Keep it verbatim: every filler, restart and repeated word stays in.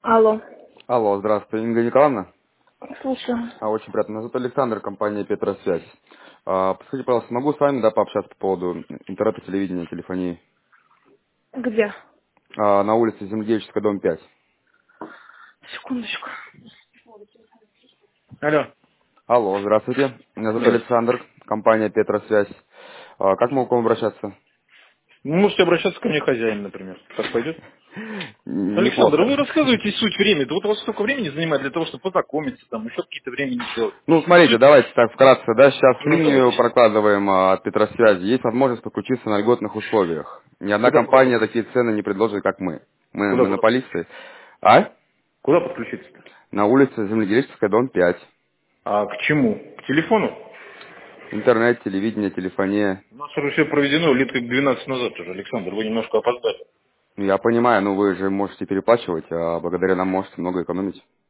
Алло. Алло, здравствуйте, Инга Николаевна. Слушаю. А, очень приятно. Меня зовут Александр, компания Петросвязь. А, подскажите, пожалуйста, могу с вами да, пообщаться по поводу интернета, телевидения, телефонии? Где? А, на улице Земледельческая, дом пять. Секундочку. Алло. Алло, здравствуйте. Меня зовут Здравствуйте. Александр, компания Петросвязь. А, как могу к вам обращаться? Ну, можете обращаться ко мне хозяин, например. Так пойдет? Н- Александр, Неплохо. вы рассказываете суть времени. Да вот у вас столько времени занимает для того, чтобы познакомиться, там, еще какие-то времени сделать. Ну, смотрите, Суть. давайте так вкратце, да, сейчас Ну, линию давайте. прокладываем а, от Петросвязи. Есть возможность подключиться на льготных условиях. Ни одна Куда, куда компания подключиться? такие цены не предложит, как мы. Мы Куда, куда подключиться? монополисты. А? Куда подключиться-то? На улице Земледельческая, дом пять. А к чему? К телефону? Интернет, телевидение, телефония. У нас уже все проведено лет как двенадцать назад уже, Александр. Вы немножко опоздали. Ну, я понимаю, ну вы же можете переплачивать, а благодаря нам можете много экономить.